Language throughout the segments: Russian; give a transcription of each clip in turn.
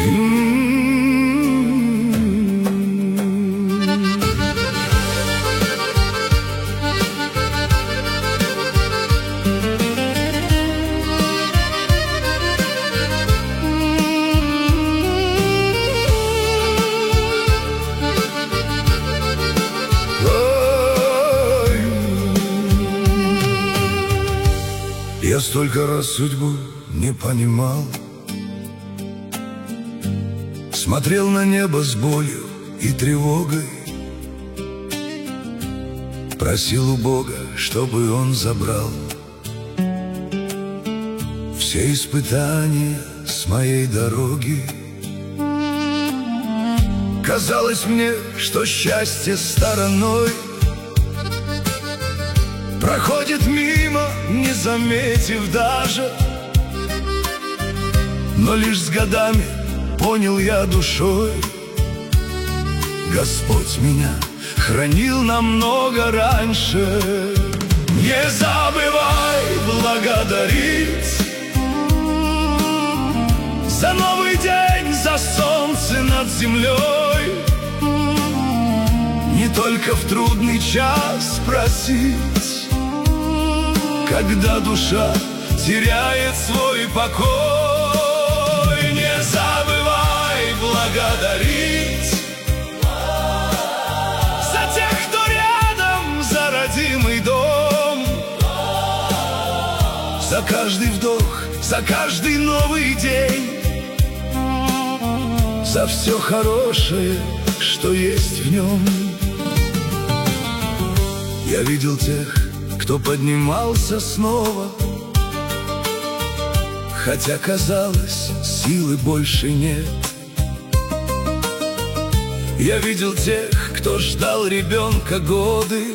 Я столько раз судьбу не понимал, смотрел на небо с болью и тревогой, просил у Бога, чтобы Он забрал все испытания с моей дороги. Казалось мне, что счастье стороной проходит мимо, не заметив даже. Но лишь с годами понял я душой, Господь меня хранил намного раньше. Не забывай благодарить за новый день, за солнце над землей. Не только в трудный час просить, когда душа теряет свой покой. Не забывай благодарить за тех, кто рядом, за родимый дом, за каждый вдох, за каждый новый день, за все хорошее, что есть в нем. Я видел тех, кто поднимался снова, хотя, казалось, силы больше нет. Я видел тех, кто ждал ребенка годы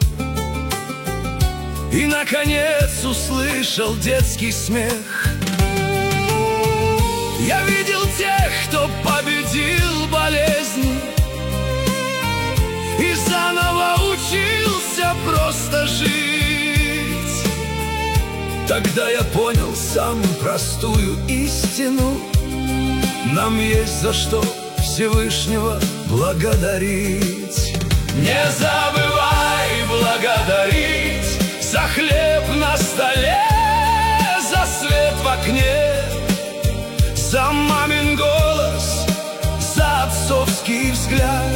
и, наконец, услышал детский смех. Я видел тех, кто победил болезни и заново учился просто жить. Тогда я понял самую простую истину: нам есть за что Всевышнего благодарить. Не забывай благодарить за хлеб на столе, за свет в окне, за мамин голос, за отцовский взгляд,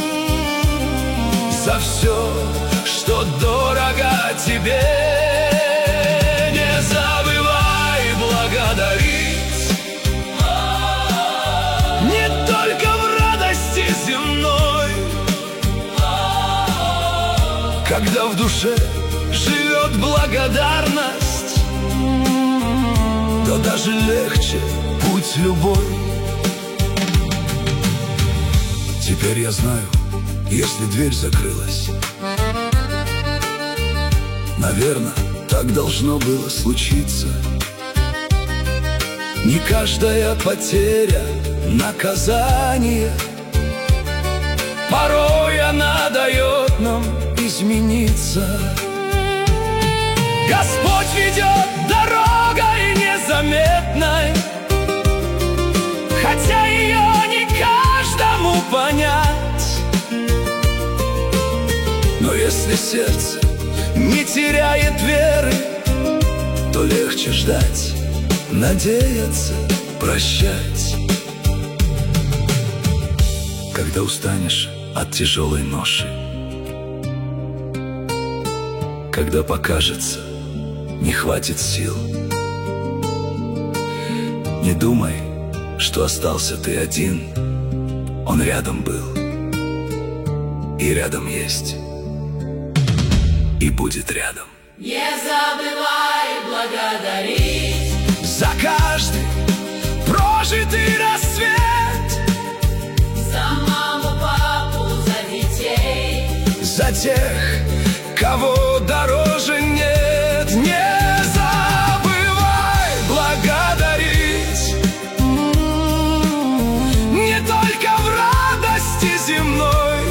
за все, что дорого тебе. Не забывай благодарить не только в радости земной, когда в душе живет благодарность, то даже легче путь любой. Теперь я знаю, если дверь закрылась, наверное, так должно было случиться. Не каждая потеря — наказание, порой она дает нам измениться. Господь ведет дорогой незаметной, хотя ее не каждому понять. Но если сердце не теряет веры, то легче ждать, надеяться, прощать. Когда устанешь от тяжелой ноши, когда покажется, не хватит сил, не думай, что остался ты один. Он рядом был, и рядом есть, и будет рядом. Не забывай благодарить за каждый прожитый рассвет, за маму, папу, за детей, за тех, кого дороже нет. Не забывай благодарить не только в радости земной.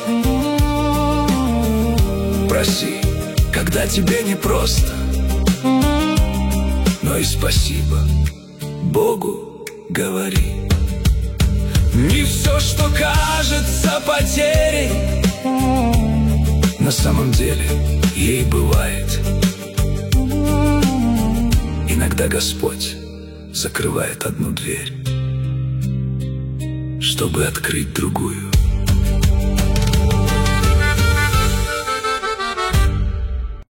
Проси, когда тебе непросто, но и спасибо Богу говори. Не все, что кажется потерей, на самом деле ей бывает. Иногда Господь закрывает одну дверь, чтобы открыть другую.